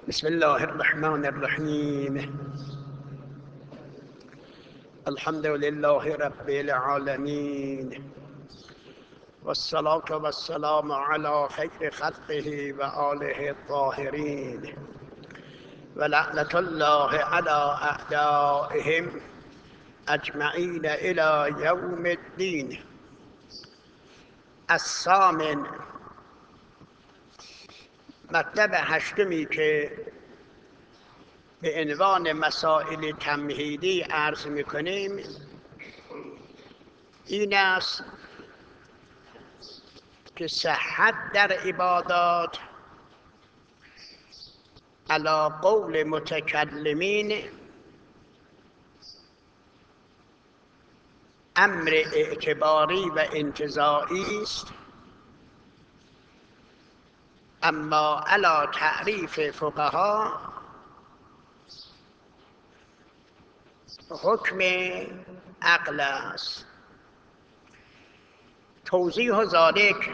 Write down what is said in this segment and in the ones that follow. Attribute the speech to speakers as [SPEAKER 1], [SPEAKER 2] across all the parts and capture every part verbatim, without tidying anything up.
[SPEAKER 1] بسم الله الرحمن الرحیم. الحمد لله رب العالمین والصلاة والسلام على خیر خلقه و آله الطاهرین و لعنة الله على اعدائهم اجمعین الى یوم الدین. الثامن، مطلب هشتمی که به عنوان مسائل تمهیدی عرض میکنیم این است که صحت در عبادات علی قول متکلمین امر اعتباری و انتزاعی است، اما علی تعریف فقها حکم عقل است. توضیح ذالک،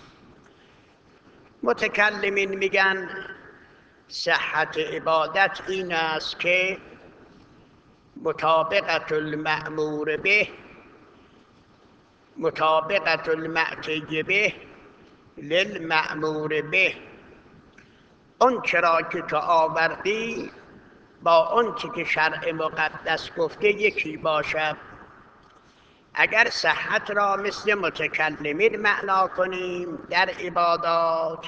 [SPEAKER 1] متکلمین میگن صحت عبادت این است که مطابقت المأمور به مطابقت المأتی به للمأمور به. اون چرا که تو آوردی با اون چی که شرع مقدس گفته یکی باشد. اگر صحت را مثل متکلمین معنا کنیم در عبادات،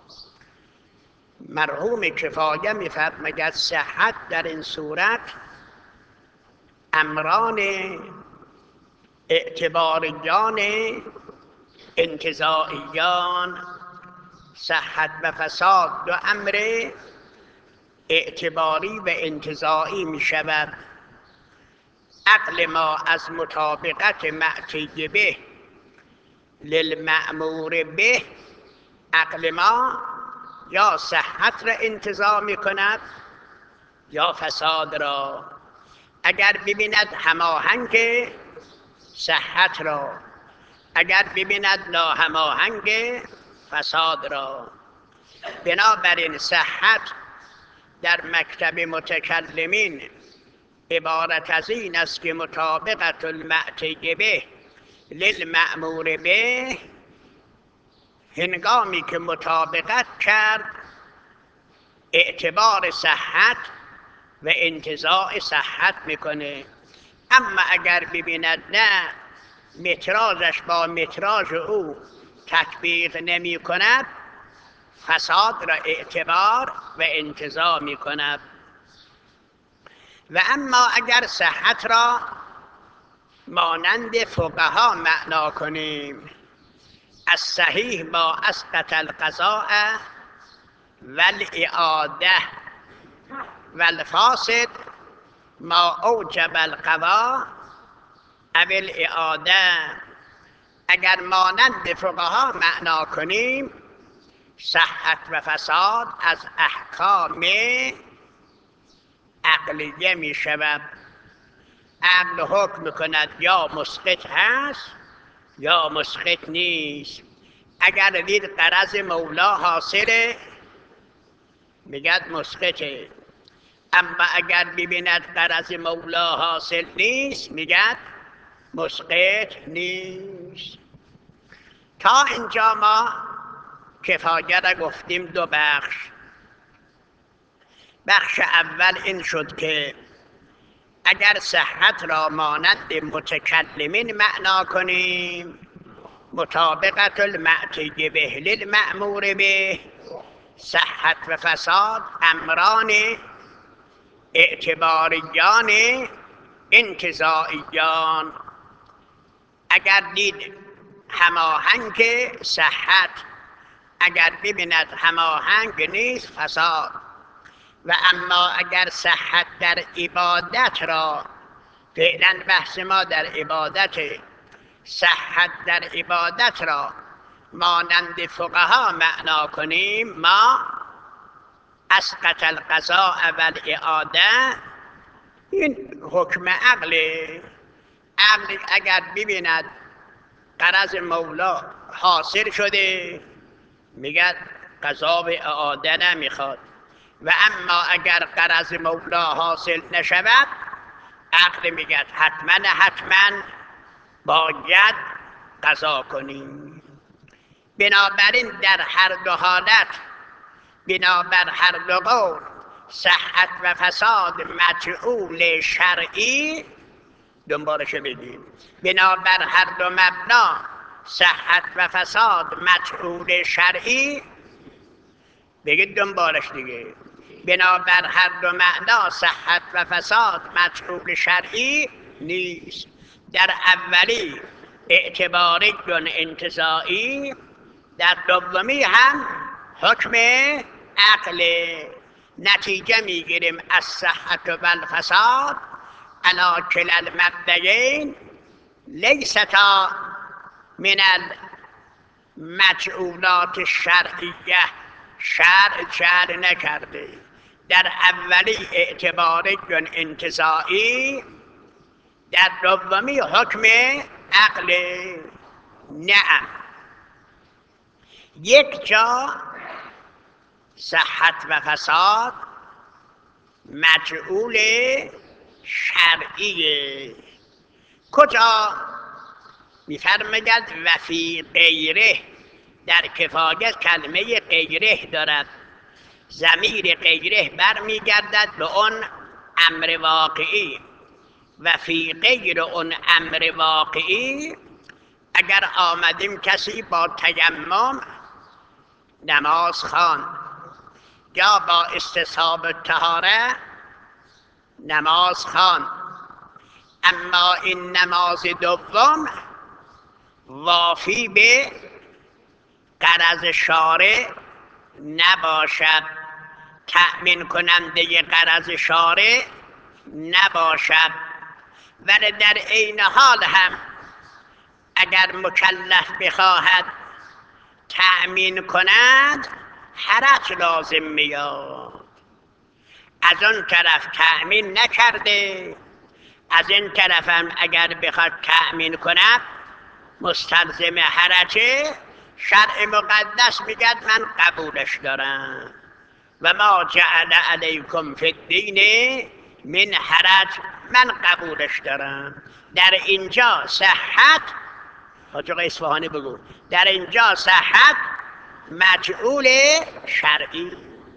[SPEAKER 1] مرحوم کفایه می‌فرماید صحت در این صورت امران اعتباریان انتزاعیان، صحت و فساد دو امر اعتباری و انتزاعی می شود. عقل ما از مطابقت معتی به للمأمور به، عقل ما یا صحت را انتزاع می کند یا فساد را. اگر ببیند هماهنگ صحت را، اگر ببیند ناهماهنگ فساد را. بنابراین صحت در مکتب متکلمین عبارت از این است که مطابقت المعتی به للمأمور به، هنگامی که مطابقت کرد اعتبار صحت و انتزاع صحت میکنه. اما اگر ببیند نه متراژش با متراژ او تطبیق نمی کند، فساد را اعتبار و انتزاع می کند. و اما اگر صحت را مانند فقها معنا کنیم، از صحیح ما اسقط القضاء والاعاده والفاسد ما اوجب القضاء او الاعاده. اگر مانند فقها معنا کنیم، صحت و فساد از احکام عقلیه می شود. عقل حکم کند یا مسقط هست یا مسقط نیست. اگر دید غرض مولا حاصله میگد مسقطه، اما اگر ببیند غرض مولا حاصل نیست میگد مسقط نیست. تا اینجا ما کفایه را گفتیم دو بخش. بخش اول این شد که اگر صحت را مانند متکلمین معنا کنیم، مطابقت المعتی به للمأمور به، صحت و فساد امران اعتباریان انتزاعیان. اگر دید هماهنگ صحت، اگر ببیند هماهنگ نیست فساد. و اما اگر صحت در عبادت را، فعلا بحث ما در عبادت، صحت در عبادت را مانند فقها معنا کنیم، ما اسقط القضاء والاعاده، این حکم عقل. عقل اگر ببیند غرض مولا حاصل شده میگه قضا و اعاده نمیخواد. و اما اگر غرض مولا حاصل نشود عقل میگد حتما حتما باید قضا کنیم. بنابراین در هر دو حالت، بنابر هر دو قول، صحت و فساد مجعول شرعی، دنبالش بگیم، بنابر هر دو مبنا صحت و فساد مجعول شرعی، بگید دنبالش دیگه، بنابر هر دو معنا صحت و فساد مجعول شرعی نیست. در اولی اعتباری دون انتزاعی، در دومی هم حکم عقل. نتیجه میگیریم از صحت و الفساد علی کلا المبنیین لیستا من المجعولات الشرعیه، شرع جعل نکرده. در اولی اعتباری دون انتزاعی، در دومی حکم عقل. نعم، یک جا صحت و فساد مجعول شرعیه. کجا؟ میفرماید و فی غیره، در کفایه کلمه غیره دارد، ضمیر غیره برمیگردد به اون امر واقعی. و فی غیر اون امر واقعی، اگر آمدیم کسی با تیمم نماز خواند یا با استصحاب طهاره نماز خواند، اما این نماز دوم وافی به غرض شارع نباشد، تأمین کننده غرض شارع نباشد، ولی در عین حال هم اگر مکلف بخواهد تأمین کند حرج لازم میاد. از اون طرف تأمین نکرده، از این طرف هم اگر بخواد تأمین کند مستلزم حرجه. شرع مقدس میگد من قبولش دارم، و ما جعل علیکم فی الدین من حرج، من قبولش دارم. در اینجا صحت، حاج آقا اصفهانی بگو، در اینجا صحت مجعول شرعی.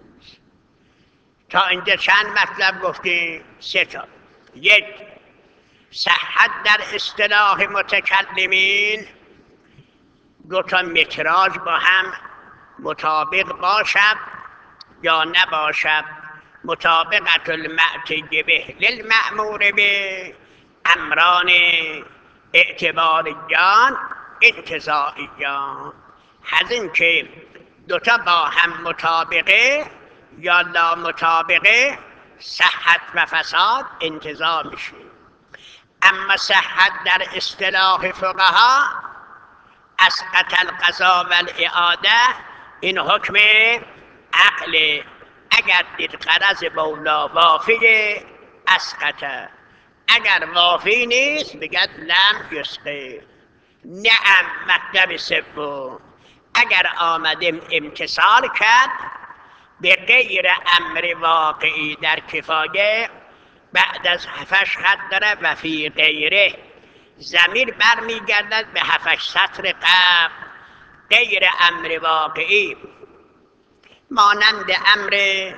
[SPEAKER 1] تا اینجا چند مطلب گفتیم؟ سه تا. یک، صحت در اصطلاح متکلمین دو تا متراژ با هم مطابق باشد یا نباشد. مطابقت المعتی به للمأمور به امران اعتباریان انتزاعیان. از این که دوتا با هم مطابقه یا لا مطابقه، صحت و فساد انتزاع میشه. اما صحت در اصطلاح فقها اسقط القضا و الاعاده، این حکم عقل. اگر دید غرض مولا وافیه اسقطه، اگر وافی نیست بگد لم یسقط. نعم، مطلب سوم، اگر آمدیم امتثال کرد به غیر امر واقعی در کفایه، بعد از هفتش خط داره و فی غیره، ضمیر برمیگردد به هفتش سطر قبل. غیر امر واقعی مانند امر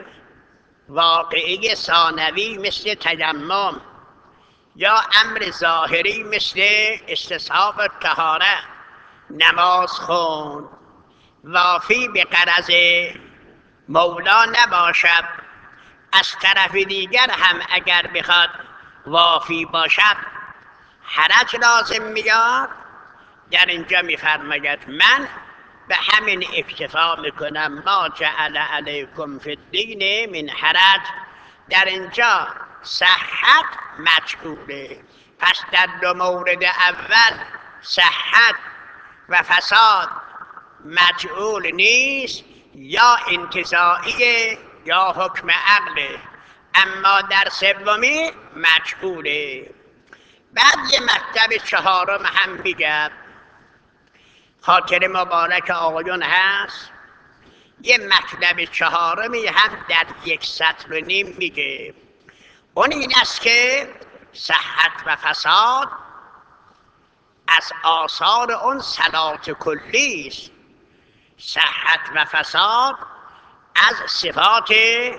[SPEAKER 1] واقعی ثانوی مثل تیمم، یا امر ظاهری مثل استصحاب طهاره نماز خوند، وافی به غرض مولا نباشد. از طرف دیگر هم اگر بخواد وافی باشد حرج لازم میاد. در اینجا میفرماید من به همین اکتفا میکنم، ما جعل علیکم فی الدین من حرج. در اینجا صحت مجعوله. پس در دو مورد اول صحت و فساد مجعول نیست، یا انتزاعیه یا حکم عقله، اما در سومی مجعوله. بعد یه مطلب چهارم هم بگم، خاطر مبارک آقایون هست. یه مطلب چهارمی هم در یک سطر و نیم میگه. اون این است که صحت و فساد از آثار اون صلات کلی است. صحت و فساد از صفات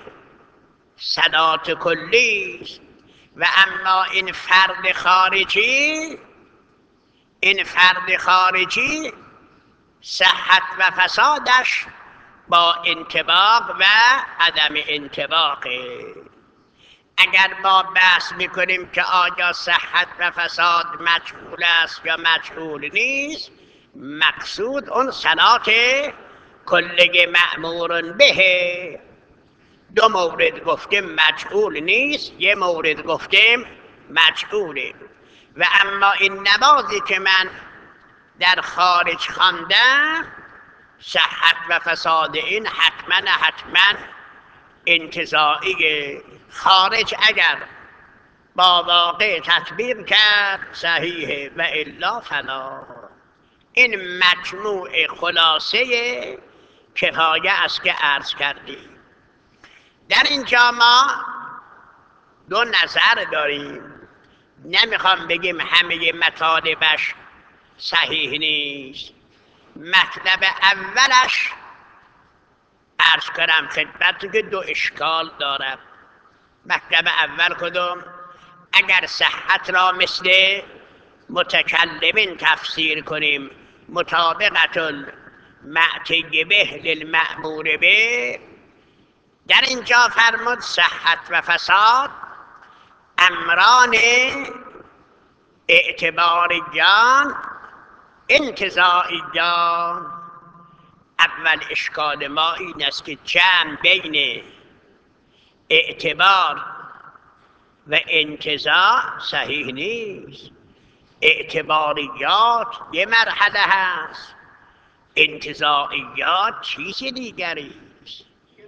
[SPEAKER 1] صلات کلی است. و اما این فرد خارجی این فرد خارجی صحت و فسادش با انطباق و عدم انطباقه. اگر ما بحث میکنیم که آیا صحت و فساد مجهول است یا مجهول نیست، مقصود اون صلات کلی مأمور به. دو مورد گفتیم مجهول نیست، یه مورد گفتیم مجهوله. و اما این نمازی که من در خارج خواندم، صحت و فساد این حتما حتما انتزاعی. خارج اگر با واقع تطبیق کرد صحیحه و الا فلا. این مجموع خلاصه کفایه است که عرض کردیم. در اینجا ما دو نظر داریم. نمیخوام بگیم همه مطالبش صحیح نیست. مطلب اولش عرض کنم خدمت که دو اشکال دارم. مطلب اول کدوم؟ اگر صحت را مثل متکلمین تفسیر کنیم، مطابقت المعتی به للمأمور به، در اینجا فرمود صحت و فساد امران اعتباریان انتزاعیان. اول اشکال ما این است که جمع بین اعتبار و انتزاع صحیح نیست. اعتباریات یه مرحله هست، انتزاعیات چیز دیگری است.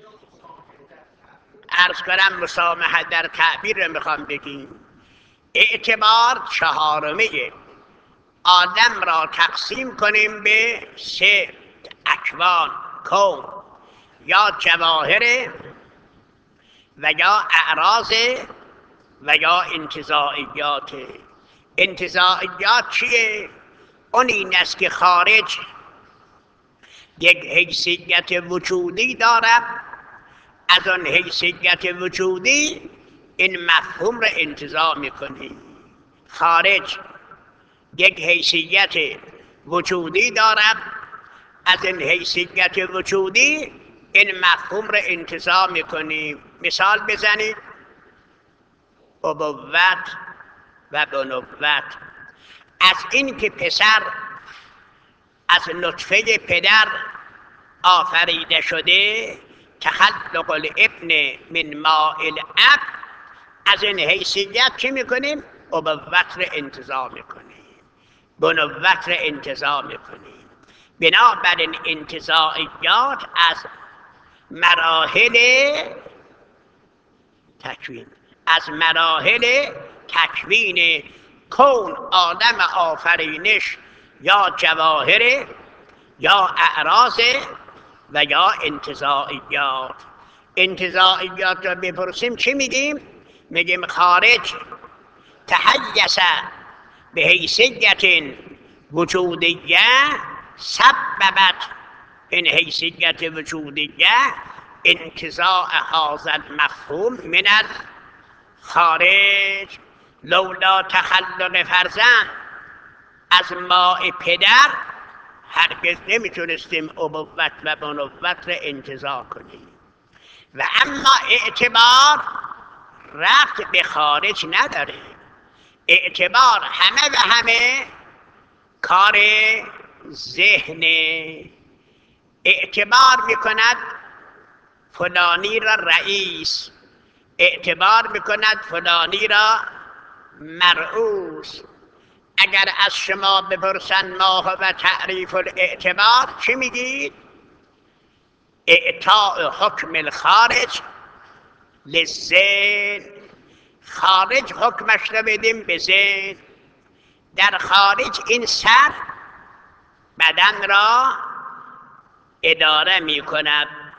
[SPEAKER 1] عرض کنم مسامحه در تعبیر میخوام بگیم. اعتبار چهارمه. آدم را تقسیم کنیم به سه اکوان، کون، یا جواهر و یا اعراض و یا انتزاعیات. انتزاعیات چیه؟ اون این است که خارج یک حیثیت وجودی دارد، از آن حیثیت وجودی این مفهوم را انتزاع میکنی. خارج یک حیثیت وجودی دارد، از این حیثیت وجودی این مفهوم را انتزاع میکنی. مثال بزنید. ابوت و بنوت. از این که پسر از نطفه پدر آفریده شده، تخلق الابن من ماء الاب، از این حیثیت چی میکنیم؟ ابوت را انتزاع میکنیم، بنوت را انتزاع میکنیم. بنابراین انتزاعیات از مراحل تکوین از مراحل تکوین کون، آدم آفرینش، یا جواهر یا اعراض و یا انتزاعیات. انتزاعیات را بپرسیم چی میگیم؟ میگیم خارج تحیث به حیثیت وجودیه سببت این حیثیت وجودیه انتزاع هذا المفهوم من الخارج. لولا تخلق فرزند از ماء پدر هرگز نمیتونستیم ابوت و بنوت را انتزاع کنیم. و اما اعتبار رفت به خارج نداره. اعتبار همه و همه کار ذهن. اعتبار میکند فلانی را رئیس، اعتبار میکند فلانی را مرئوس. اگر از شما بپرسن ما هو تعریف الاعتبار چی میگید؟ اعطاء حکم الخارج للذهن. خارج حکمش را بدیم به ذهن. در خارج این سر بدن را اداره می کند.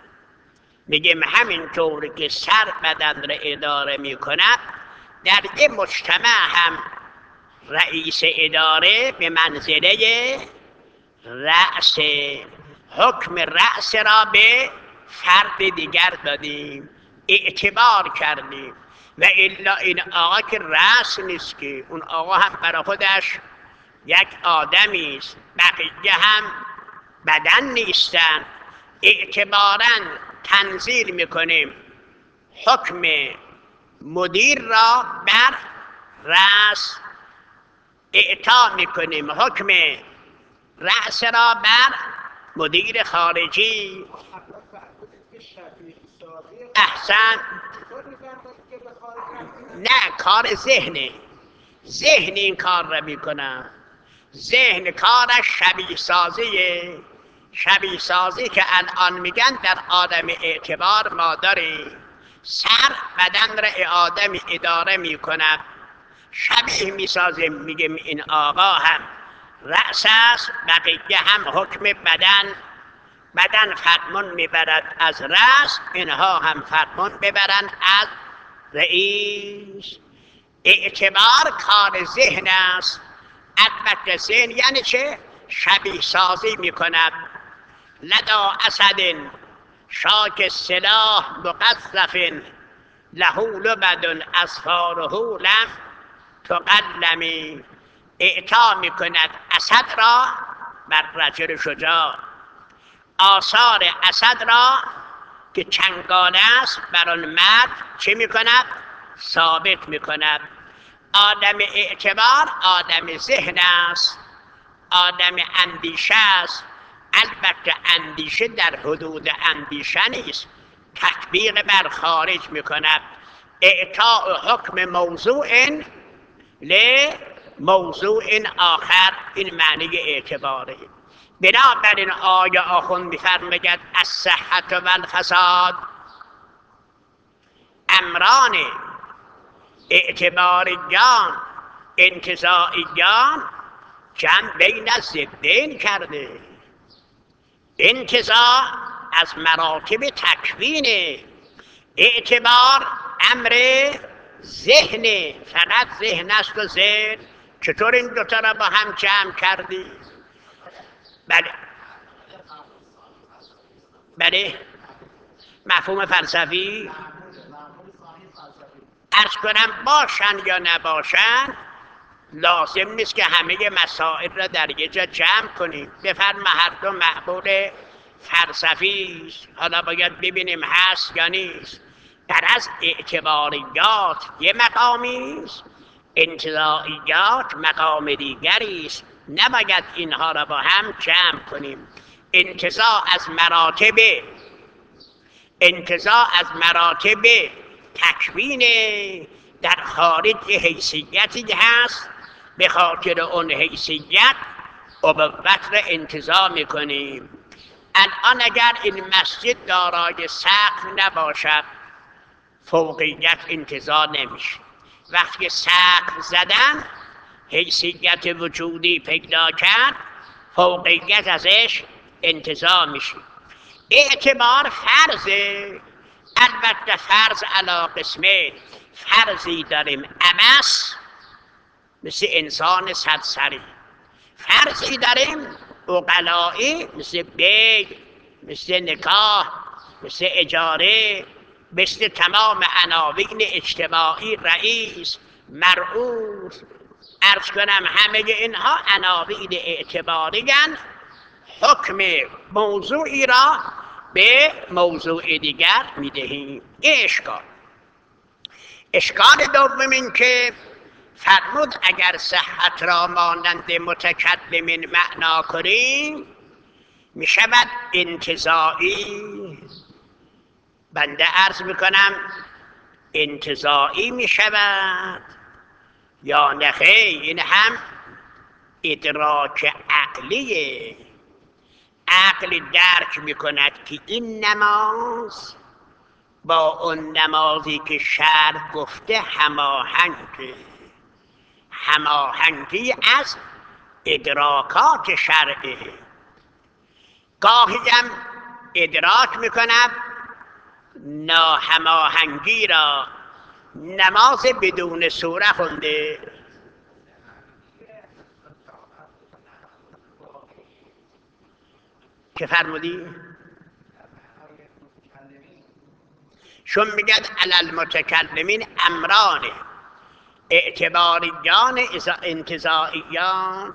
[SPEAKER 1] میگیم همینطور که سر بدن را اداره میکند، در یه مجتمع هم رئیس اداره به منزله رأس، حکم رأس را به فرد دیگر دادیم، اعتبار کردیم. و الا این آقا که رأس نیست، که اون آقا هم برای خودش یک آدمی است، بقیه هم بدن نیستن. اعتباراً تنزیل میکنیم حکم مدیر را بر رأس، اعطا میکنیم حکم رأس را بر مدیر خارجی. احسن. نه، کار ذهنه، ذهن این کار را میکنه. ذهن کارش شبیه سازیه، شبیه سازی که الان میگن در آدم اعتبار ما داریم. سر بدن را آدم اداره میکند، شبیه میسازیم، میگیم این آقا هم رأس است، بقیه هم حکم بدن، بدن فرمان میبرد از رأس، اینها هم فرمان ببرند از رئیس. اعتبار کار ذهن است. البته ذهن یعنی چه؟ شبیه سازی میکند. لدا اسد شاک سلاح مقذف، له لبد اظفاره لم تقلمی. اعطا میکند اسد را بر رجل شجاع، آثار اسد را که چنگانه است بر آن مرد چه میکند؟ ثابت میکند. آدم اعتبار آدم ذهن است، آدم اندیشه است. البته اندیشه در حدود اندیشه نیست، تطبیق بر خارج میکند. اعطاء حکم موضوع لموضوع آخر، این معنی اعتباره. بنابراین آیه آخوند میفرماید الصحة و الفساد امران اعتباریان انتزاعیان جمع بین ضدین کرده. انتزاع از مراتب تکوینه، اعتبار امر ذهن، فقط ذهن است و ذهن. چطور این دوتا را با هم جمع کردی؟ بله بله، مفهوم فلسفی. عرض کنم باشن یا نباشن، لازم نیست که همه مسائل را در یه جا جمع کنیم. بفرما هر دو معقول فلسفی است، حالا باید ببینیم هست یا نیست. در از اعتباریات یه مقامی است، انتزاعیات مقام دیگری است. نباید اینها را با هم جمع کنیم. انتزاع از مراتب انتزاع از مراتب تکوین در خارج حیثیتی هست، به خاطر اون حیثیت ابوت را انتزاع میکنیم. الان اگر این مسجد دارای سقف نباشد، فوقیت انتزاع نمیشه. وقتی سقف زدن حیثیت وجودی پیدا کرد، فوقیت ازش انتزاع میشه. اعتبار فرضه، البته فرض علی قسمه. فرضی داریم امس، مثل انسان صدسری. فرضی داریم عقلایی، مثل بیع، مثل نکاح، مثل اجاره، مثل تمام عناوین اجتماعی، رئیس، مرعوز. عرض کنم همه اینها عناوین اعتباری‌اند. حکم موضوعی را به موضوع دیگر میدهیم. این اشکال. اشکال دوم این که فرمود اگر صحت را مانند متکلمین معنا کنیم میشود انتزاعی. بنده عرض میکنم انتزاعی میشود یا نخیر؟ این هم ادراک عقلیه. عقل درک میکند که این نماز با اون نمازی که شرع گفته هماهنگه. هماهنگی از ادراکات شرعه. گاهی هم ادراک میکنم ناهماهنگی را نماز بدون سوره خونده. که فرمودی؟ چون میگد علی المتکلمین امرانه، اعتباریان انتزاعیان.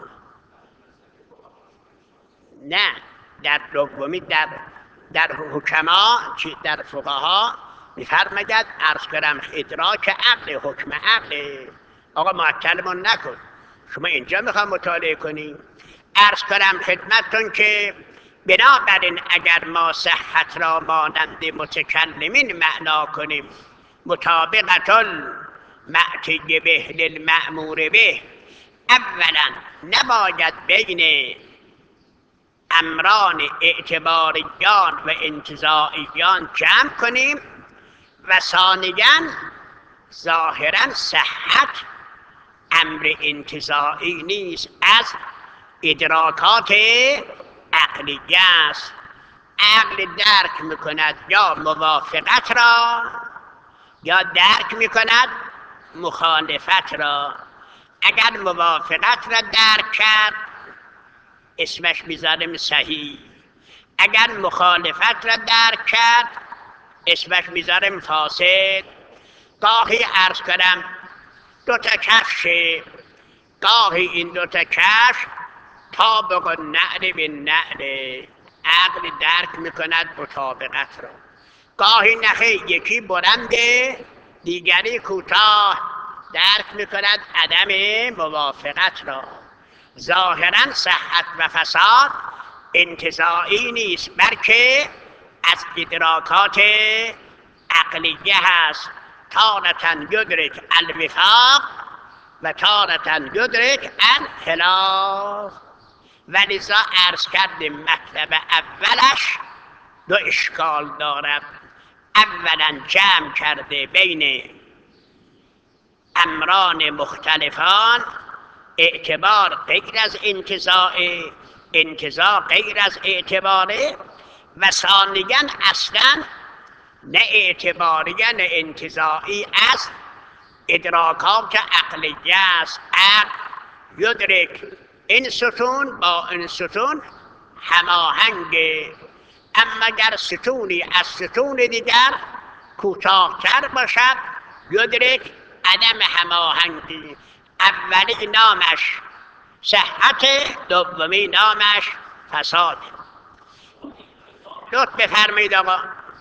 [SPEAKER 1] نه، در دومی در در حکما، در فقها میفرماید عرض کنم ادراک عقل، حکم عقل. آقا معطلمون نکن، شما اینجا میخوام مطالعه کنی. عرض کنم خدمتتون که بنابراین اگر ما صحت را مانند متکلمین معنا کنیم، مطابقت المعتی به للمأمور به، اولا نباید بین امران اعتباریان و انتزاعیان جمع کنیم، و ثانیاً ظاهراً صحت امر انتزاعی نیست، از ادراکات عقلیه است. عقل درک میکند یا موافقت را یا درک میکند مخالفت را. اگر موافقت را درک کرد اسمش میذاریم صحیح، اگر مخالفت را درک کرد اسمش میذاریم فاسد. گاهی عرض کنم دو تا کفشه، گاهی این دو تا کفش طابق النعل بالنعل، عقل درک میکند مطابقت را. گاهی نخه یکی بلنده دیگری کوتاه، درک میکند عدم موافقت را. ظاهراً صحت و فساد انتزاعی نیست، بلکه از ادراکات عقلیه هست. تارة یدرک الوفاق و تارة یدرک الخلاف. ولذا عرض کردیم مطلب اولش دو اشکال دارد. اولا جمع کرده بین امران مختلفان، اعتبار غیر از انتزاع، انتزاع غیر از اعتباره، و ثانیاً اصلاً نه اعتباری نه انتزاعی است، ادراکات عقلیه است. عقل یدرک این ستون با این ستون هماهنگ، اما اگر ستونی از ستون دیگر کوتاه‌تر باشد یدرک عدم هماهنگی. اولی نامش صحت، دومی نامش فساد. لطف بفرمایید آقا.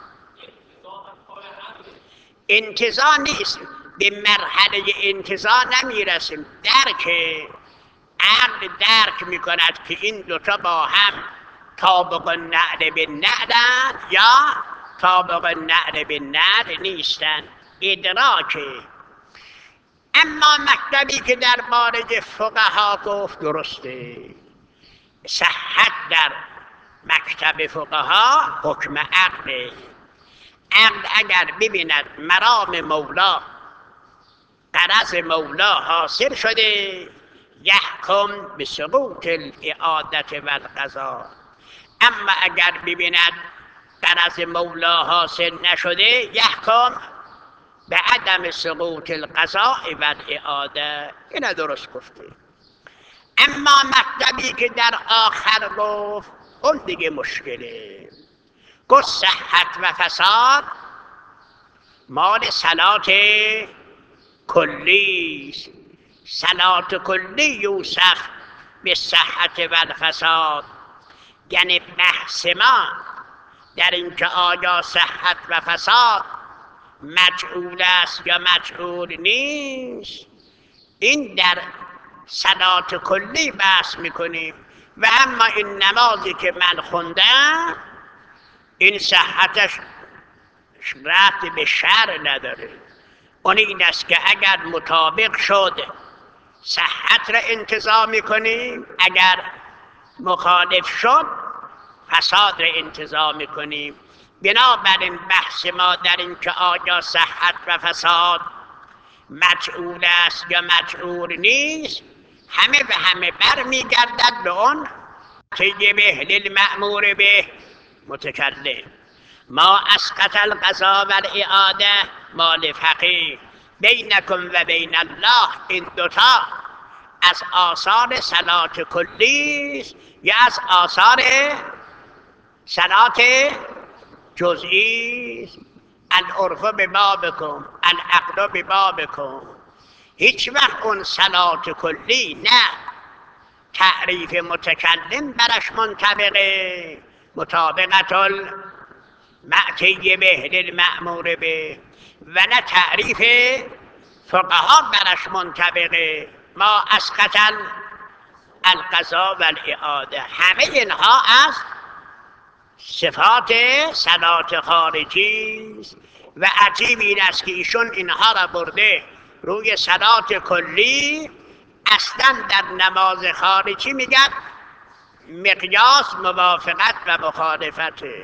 [SPEAKER 1] انتزاع نیست، به مرحله انتزاع نمیرسیم. درک عقل درک میکند که این دوتا با هم طابق النعل بالنعل یا طابق النعل بالنعل نیستن، ادراک. اما مکتبی که درباره فقها گفت درسته، صحت در مکتب فقها حکم عقل. عقل اگر ببیند مرام مولا، غرض مولا حاصل شده، یحکم به سقوط الاعادت و القضا. اما اگر ببیند غرض مولا حاصل نشده، یحکم به عدم سقوط القضا و الاعاده. این درست گفته. اما مطلبی که در آخر گفت اون دیگه مشکله. گفت صحت و فساد مال صلات کلی، صلات کلی یوسف به صحت و الفساد. یعنی بحث ما در اینکه آیا صحت و فساد مجعول است یا مجعول نیست، این در صلات کلی بحث میکنیم. و اما این نمازی که من خوندم این صحتش ربط به شرع نداره. اون این است که اگر مطابق شد صحت را انتزاع میکنیم، اگر مخالف شد فساد را انتزاع میکنیم. بنابراین بحث ما در این که آیا صحت و فساد مجعول است یا مجعول نیست، همه به همه بر میگردد به اون که به للمأمور به متکلم. ما اسقط القضا و الاعاده مال فقیه بینکم و بین الله. این دوتا از آثار صلات کلی است یا از آثار صلات جزئی است. العرف ببابکم العقل ببابکم. هیچ وقت اون صلات کلی نه تعریف متکلم برش منطبقه، مطابقت المعتی به للمأمور به، و نه تعریف فقها برش منطبقه. ما اسقط القضا و الاعاده. همه اینها از صفات صلات خارجی است و عجیب این است که ایشون اینها را برده روی صلات کلی. اصلا در نماز خارجی میگن مقیاس موافقت و مخالفته.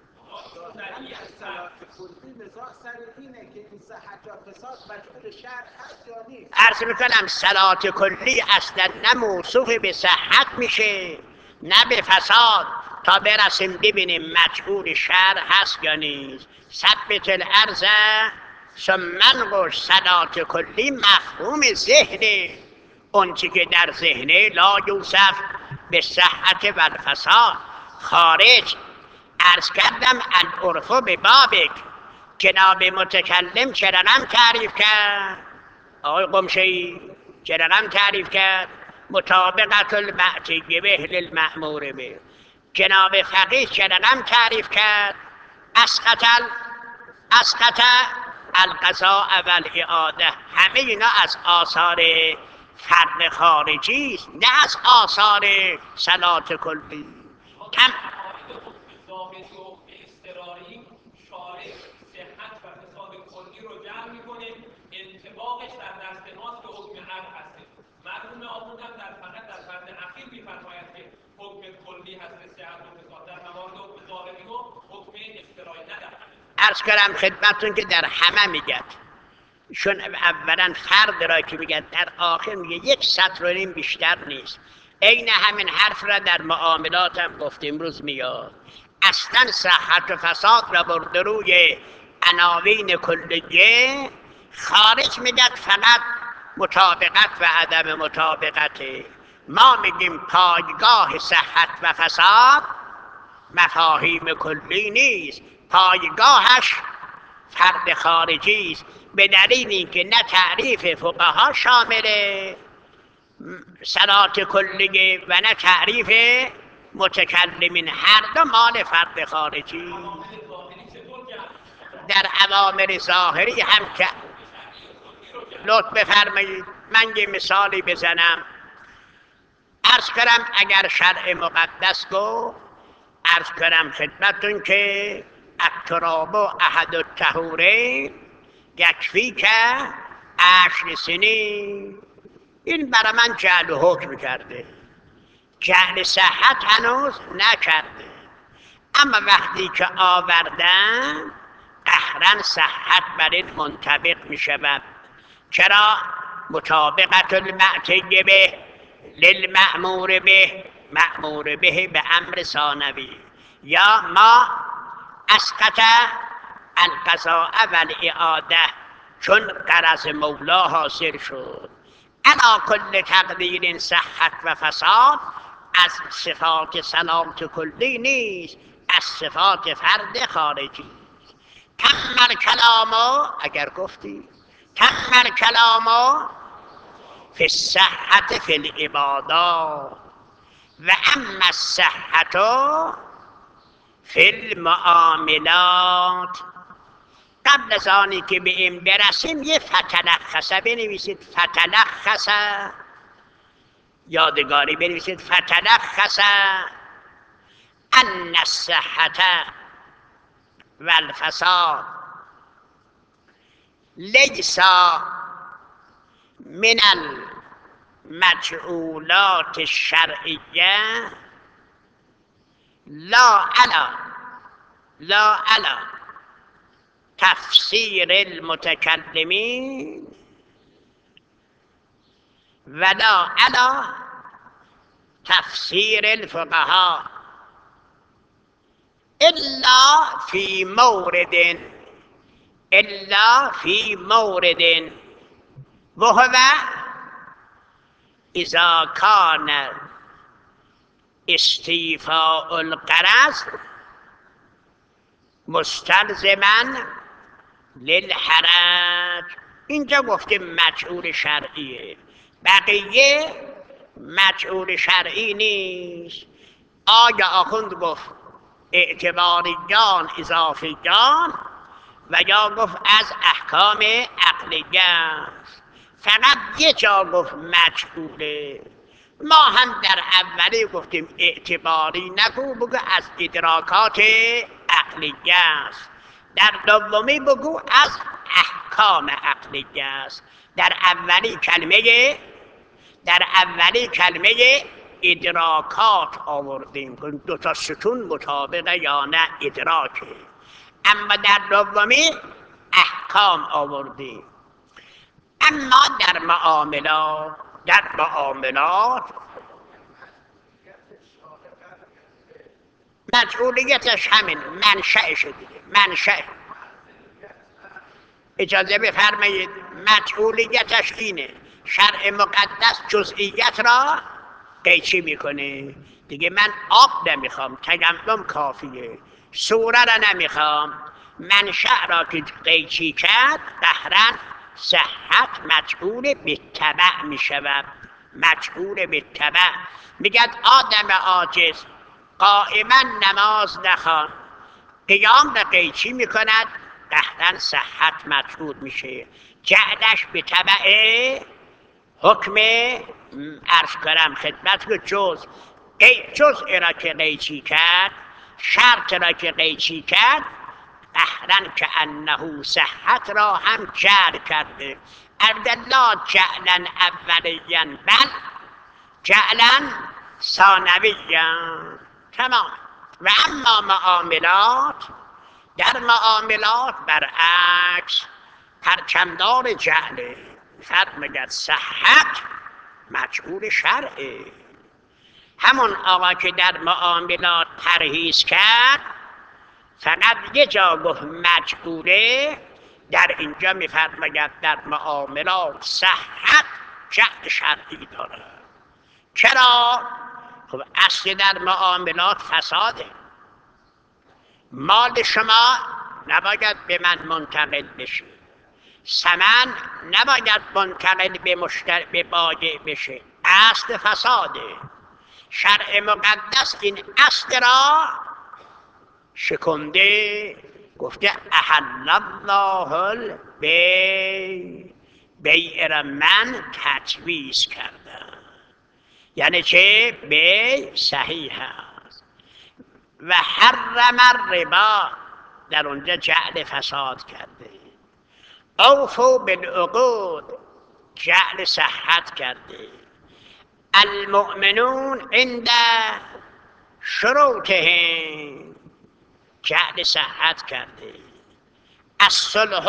[SPEAKER 1] عرض میکنم صلات کلی اصلا نه موصوف به صحت میشه نه به فساد، تا برسیم ببینیم مجبور شرع هست یا نیست. ثبت الارض ثم انقش. صلات کلی مفهوم ذهنه، اون چی که در ذهنه لا یوصف به صحت و الفساد. خارج عرض کردم العرف به بابک. جناب متکلم چه رقم تعریف کرد؟ آقای قمشه‌ای چه رقم تعریف کرد؟ مطابقت المعتی به للمأمور به. جناب فقیه چه رقم تعریف کرد؟ اسقط اسقط القضاء و الاعاده. همه اینا از آثار فرد خارجی است نه از آثار صلات کلی. کم
[SPEAKER 2] انطباقش در دست ماست که حکم عقل هستش. مرحوم آموزم در فقط در فرد اخیر می‌فرماید که حکم کلی هست صحت و فساد، در موارد حکم ظاهری و حکم اختراعی ندارد.
[SPEAKER 1] عرض کردم خدمتتون که در همه میگد، چون اولا فرد را که میگد در آخر میگه یک سطر و نیم بیشتر نیست. عین همین حرف را در معاملات هم گفتیم امروز میاد. اصلا صحت و فساد را برده روی عناوین کلیه. خارج میگد فقط مطابقت و عدم مطابقته. ما میگیم پایگاه صحت و فساد مفاهیم کلی نیست، پایگاهش فرد خارجی است، به دلیل اینکه نه تعریف فقها شامل صلات کلیه و نه تعریف متکلمین، هر دو مال فرد خارجی. در اوامر ظاهری هم که لطف بفرمایید من یه مثالی بزنم. عرض کنم اگر شرع مقدس گفت، عرض کنم خدمتون که التراب احد الطهورین یکفی که عشر سنین. این برای من جعل و حکم کرده، جعل صحت هنوز نکرده، اما وقتی که آوردن قهرن صحت بر این منطبق می شود. چرا؟ مطابقت المعتی به للمأمور به، مأمور به به امر ثانوی. یا ما اسقط القضاء و الاعاده، چون غرض مولا حاصل شد. علی کل تقدیر صحت و فساد از صفات صلات کلی نیست، از صفات فرد خارجی. تمر کلامو اگر گفتی تمر کلامو فی الصحت فی العبادات و اما الصحت فی المعاملات. قبل از آنی که به این برسیم یه فتلخصه بنویسید، فتلخصه یادگاری بنویسید، فتلخصه ان الصحت و الفساد لیس من المجعولات الشرعیه لا علا لا علا تفسیر المتکلمین ولا علا تفسیر الفقهاء. الا فی مورد الا فی مورد وهو اذا کان استیفاء الغرض مستلزما للحرج. اینجا گفته مجعول شرعیه، بقیه مجعول شرعی نیست. آیا آخوند گفت اعتباریان اضافیان و یا گفت از احکام عقلیه است؟ فقط یه جا گفت مجعوله. ما هم در اولی گفتیم اعتباری نگو، بگو از ادراکات عقلیه است. در دومی بگو از احکام عقلیه است. در اولی کلمه در اولی کلمه ادراکات آوردیم، دو تا ستون مطابقه یا نه ادراکه، اما در دومی احکام آوردیم. اما در معاملات در معاملات مجعولیتش همین منشأش دیگه. منشأ اجازه بفرمایید، مجعولیتش اینه شرع مقدس جزئیت را قیچی میکنه دیگه. من آب نمیخوام، تیمم کافیه. سوره را نمیخوام، منشأ را که قیچی کرد قهرن صحت مجعول به تبع میشود. مجعول به تبع میگد آدم عاجز قائما نماز نخوان، قیام را قیچی میکند، قهرن صحت مجعول میشه. جعلش به تبع حکم عرض کنم خدمت که جز جزء را که قیچی کرد، شرط را که قیچی کرد، قهرن که انه صحت را هم جعل کرده. البته جعلا اولیاً بل جعلا ثانویاً. تمام. و اما معاملات، در معاملات برعکس پرچمدار جعله. فرماید صحت مجعول شرعه. همون آقا که در معاملات پرهیز کرد فقط یه جا گفت مجعوله، در اینجا میفرماید در معاملات صحت جعل شرعی داره. چرا؟ خب اصل در معاملات فساده. مال شما نباید به من منتقل بشه، ثمن نباید منتقل به مشتری به بایع بشه، اصل فساده. شرع مقدس این اصل را شکنده، گفته احل الله البیع، بیع را من تجویز کردم. یعنی چه؟ بیع صحیح است. و حرم الربا، در اونجا جعل فساد کرده. اوفوا بالعقود، جعل صحت کرده. المؤمنون عند شروطهم، جعل صحت کرده. الصلح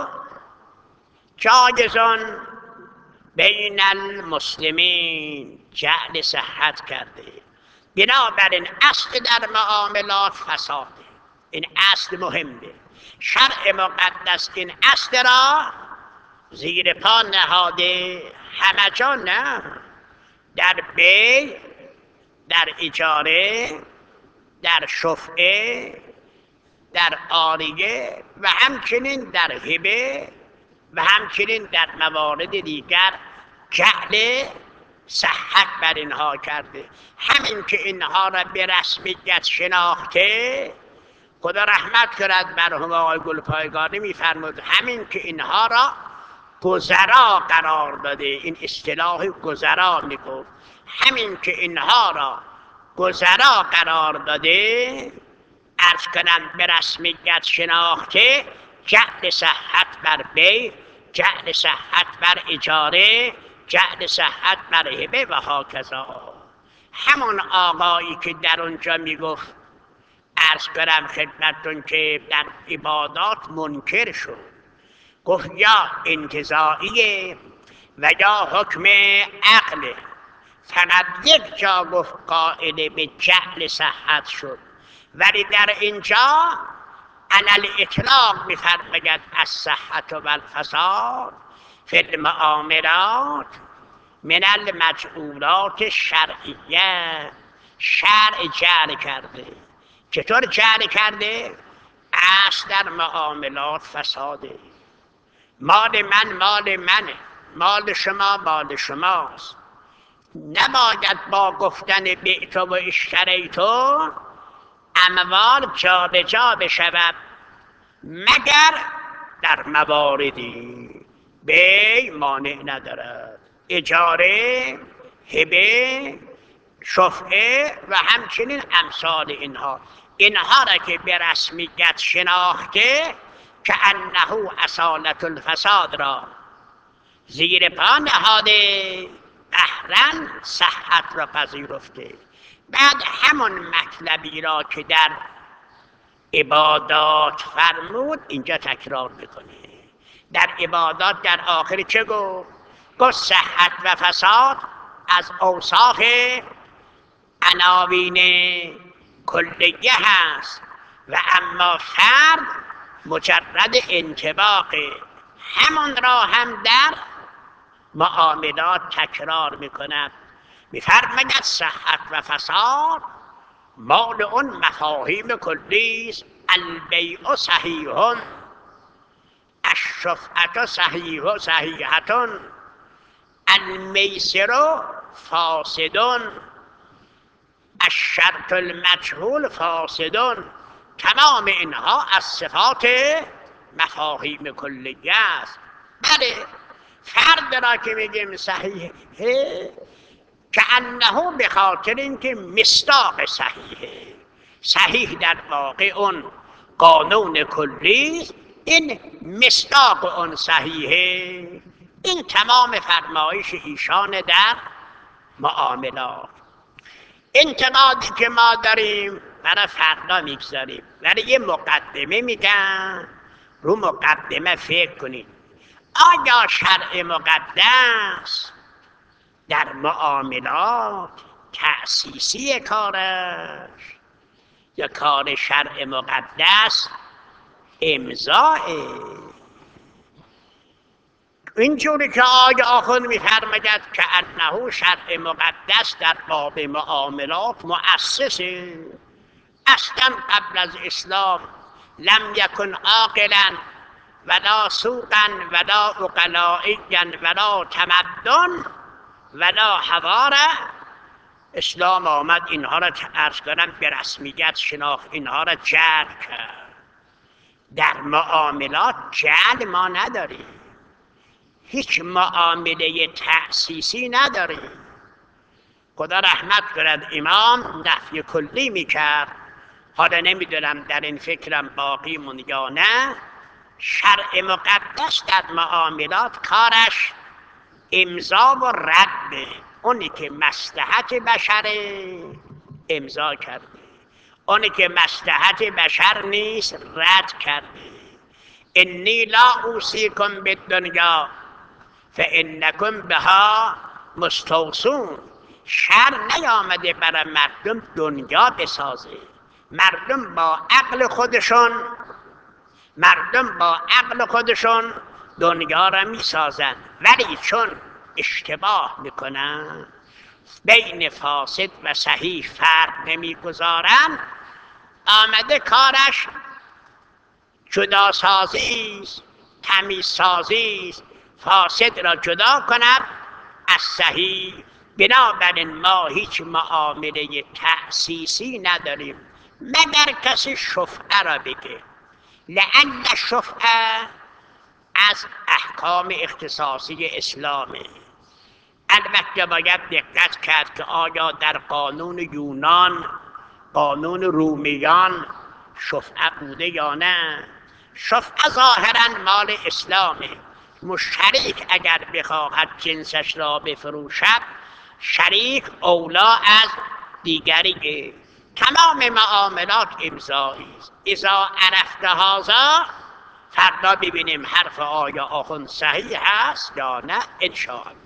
[SPEAKER 1] جایز بین المسلمین، جعل صحت کرده. بنابراین اصل در معاملات فساده. این اصل مهمه. شرع مقدس این اصل را زیر پا نهاده. همه جا نه، در بیع، در اجاره، در شفعه، در عاریه و همچنین در هبه و همچنین در موارد دیگر جعل صحت بر اینها کرده. همین که اینها را به رسمیت شناخته، خدا رحمت کند مرحوم آقای گلپایگانی میفرمود همین که اینها را گذرا قرار داده، این اصطلاح گذرا میگفت، همین که اینها را گذرا قرار داده، عرض کنم به رسمیت شناخته، جعل صحت بر بیع، جعل صحت بر اجاره، جعل صحت بر هبه و هاکذا. همون آقایی که در اونجا میگفت عرض کنم خدمتتون که در عبادات منکر شد، گفت یا انتزاعیه و یا حکم عقله. فقط یک جا گفت قائل به جعل صحت شد ولی در اینجا علل اطلاق می‌فرماید الصحة و الفساد فی المعاملات من المجعولات شرعیه. شرع جعل کرده. چطور جعل کرده؟ اصل در معاملات فساده. مال من مال منه، مال شما مال شماست. نباید با گفتن بعت و اشتریت اموال جابجا بشود مگر در مواردی بیع مانع ندارد. اجاره، هبه، شفعه و همچنین امثال اینها. اینها را که به رسمیت شناخته که انه اصالت الفساد را زیر پا نهاده، قهرن صحت را پذیرفته. بعد همون مطلبی را که در عبادات فرمود اینجا تکرار میکنه. در عبادات در آخر چه گفت؟ گفت صحت و فساد از اوصاف عناوین کلیه هست و اما فرد مجرد انطباق همون را هم در معاملات تکرار میکند. میفرماید صحت و فساد مال اون مفاهیم کلی است. البیع صحیح، الشفعة صحیح صحیحة، المیسر فاسد، الشرط المجهول فاسد. تمام اینها از صفات مفاهیم کلیه است. بله، فرد را که میگیم صحیحه که انه به خاطر اینکه مصداق صحیحه، صحیح در واقع اون قانون کلی، این مصداق اون صحیحه. این تمام فرمایش ایشان در معاملات. انتقادی که ما داریم برای فردا میگذاریم، ولی یه مقدمه میگم، رو مقدمه فکر کنید. آیا شرع مقدس در معاملات تأسیسی کارش یا کار شرع مقدس امضاه؟ اینجوری که آقا آخوند میفرماید که انه شرع مقدس در باب معاملات مؤسسه. اصلا قبل از اسلام لم یکن عاقلا ولا سوقا ولا عقلائیا ولا تمدن ولا حضاره. اسلام آمد اینها را عرض کنم به رسمیت شناخت، اینها را جعل کرد. در معاملات جعل ما نداریم، هیچ معامله تأسیسی نداریم. خدا رحمت کند امام نفی کلی میکرد، حالا نمیدونم در این فکرم باقی مون یا نه. شرع مقدس در معاملات کارش امضا و رد، اونی که مصلحت بشره امضا کرده، اونی که مصلحت بشر نیست رد کرده. انی لا اوصیکم بالدنیا فانکم بها مستوصون. شر نیامده برای مردم دنیا بسازه. مردم با عقل خودشون مردم با عقل خودشون دنیا را میسازن، ولی چون اشتباه میکنن بین فاسد و صحیح فرق نمیگذارن، آمده کارش جدا سازی است، تمیز سازی است، فاسد را جدا کند از صحیح. بنابراین ما هیچ معامله تأسیسی نداریم مگر کسی شفعه را بگه. لعل شفعه از احکام اختصاصی اسلامه. البته باید دقت کرد که آیا در قانون یونان، قانون رومیان شفعه بوده یا نه. شفعه ظاهرا مال اسلامه. مشترک اگر بخواهد جنسش را بفروشد، شریک اولا از دیگری. تمام معاملات امضایی است. اذا عرفت هذا، فردا ببینیم حرف آیا آخوند صحیح هست یا نه ان شاء الله.